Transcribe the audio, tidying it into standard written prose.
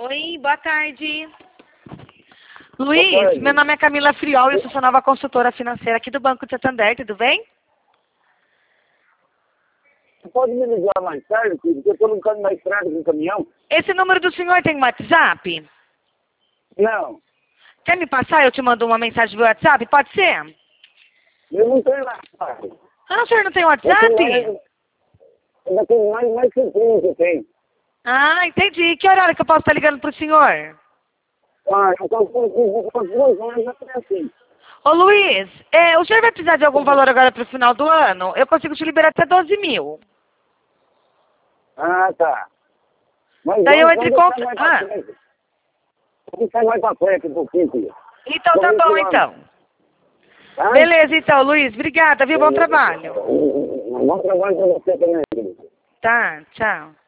Oi, boa tarde. Luiz, meu nome é Camila Friol e eu sou sua nova consultora financeira aqui do Banco de Santander, tudo bem? Você pode me ligar mais tarde, filho? Porque eu estou brincando na estrada com o caminhão. Esse número do senhor tem WhatsApp? Não, Quer me passar? Eu te mando uma mensagem via WhatsApp? Pode ser? eu não tenho WhatsApp. Ah, o senhor não tem Eu WhatsApp? ainda tenho mais centrinho que eu tenho. Ah, entendi. Que horário que eu posso estar ligando pro senhor? Ah, eu estou com 2 horas até assim. Ô Luiz, o senhor vai precisar de algum valor agora pro final do ano? Eu consigo te liberar até 12 mil. Ah, tá. Mas Daí eu entro em vamos conta... deixar mais pra frente. Vamos deixar mais pra frente um pouquinho, filho. Então tá bom, então. Tá? Beleza, então, Luiz. Obrigada, viu? Bom trabalho. Bom trabalho pra você também, filho. Tá, tchau.